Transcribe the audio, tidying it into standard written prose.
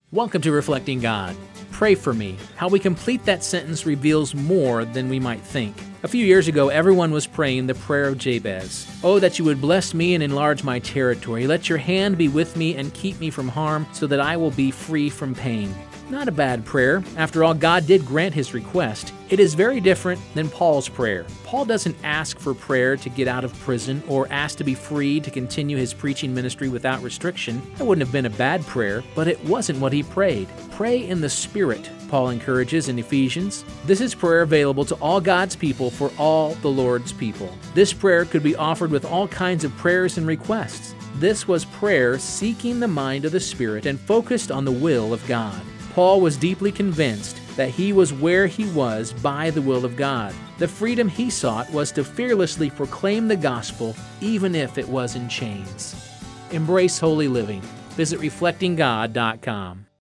Welcome to Reflecting God. Pray for me. How we complete that sentence reveals more than we might think. A few years ago, everyone was praying the prayer of Jabez. Oh, that you would bless me and enlarge my territory. Let your hand be with me and keep me from harm so that I will be free from pain. Not a bad prayer. After all, God did grant his request. It is very different than Paul's prayer. Paul doesn't ask for prayer to get out of prison or ask to be free to continue his preaching ministry without restriction. That wouldn't have been a bad prayer, but it wasn't what he prayed. Pray in the Spirit, Paul encourages in Ephesians. This is prayer available to all God's people for all the Lord's people. This prayer could be offered with all kinds of prayers and requests. This was prayer seeking the mind of the Spirit and focused on the will of God. Paul was deeply convinced that he was where he was by the will of God. The freedom he sought was to fearlessly proclaim the gospel, even if it was in chains. Embrace holy living. Visit reflectinggod.com.